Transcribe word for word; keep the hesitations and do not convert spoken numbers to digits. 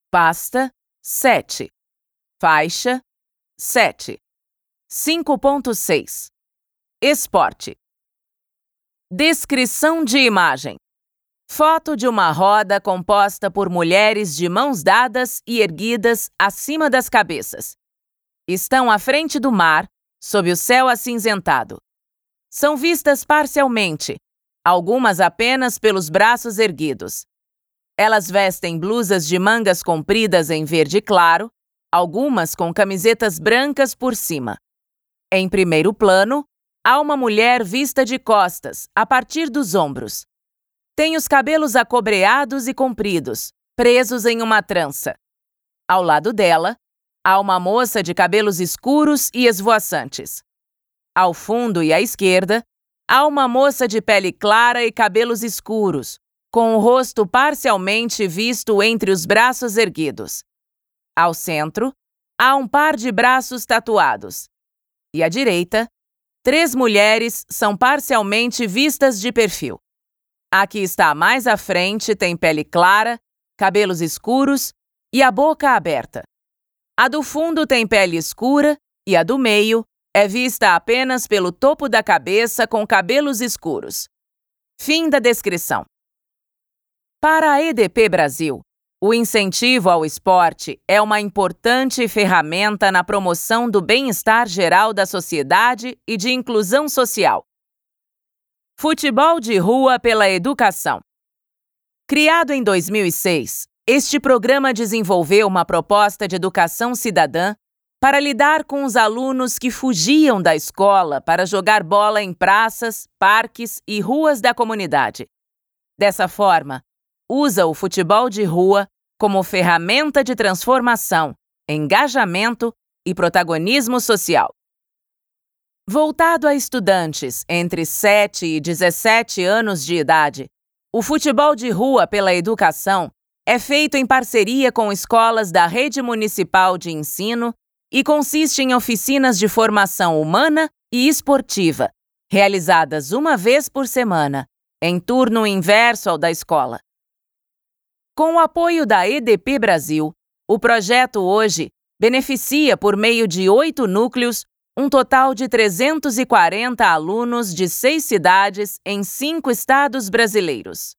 Pasta, sete. Faixa, sete. cinco ponto seis. Esporte. Descrição de imagem. Foto de uma roda composta por mulheres de mãos dadas e erguidas acima das cabeças. Estão à frente do mar, sob o céu acinzentado. São vistas parcialmente, algumas apenas pelos braços erguidos. Elas vestem blusas de mangas compridas em verde claro, algumas com camisetas brancas por cima. Em primeiro plano, há uma mulher vista de costas, a partir dos ombros. Tem os cabelos acobreados e compridos, presos em uma trança. Ao lado dela, há uma moça de cabelos escuros e esvoaçantes. Ao fundo e à esquerda, há uma moça de pele clara e cabelos escuros, com o rosto parcialmente visto entre os braços erguidos. Ao centro, há um par de braços tatuados. E à direita, três mulheres são parcialmente vistas de perfil. A que está mais à frente tem pele clara, cabelos escuros e a boca aberta. A do fundo tem pele escura e a do meio é vista apenas pelo topo da cabeça com cabelos escuros. Fim da descrição. Para a E D P Brasil, o incentivo ao esporte é uma importante ferramenta na promoção do bem-estar geral da sociedade e de inclusão social. Futebol de Rua pela Educação. Criado em dois mil e seis, este programa desenvolveu uma proposta de educação cidadã para lidar com os alunos que fugiam da escola para jogar bola em praças, parques e ruas da comunidade. Dessa forma, usa o futebol de rua como ferramenta de transformação, engajamento e protagonismo social. Voltado a estudantes entre sete e dezessete anos de idade, o futebol de rua pela educação é feito em parceria com escolas da Rede Municipal de Ensino e consiste em oficinas de formação humana e esportiva, realizadas uma vez por semana, em turno inverso ao da escola. Com o apoio da E D P Brasil, o projeto hoje beneficia, por meio de oito núcleos, um total de trezentos e quarenta alunos de seis cidades em cinco estados brasileiros.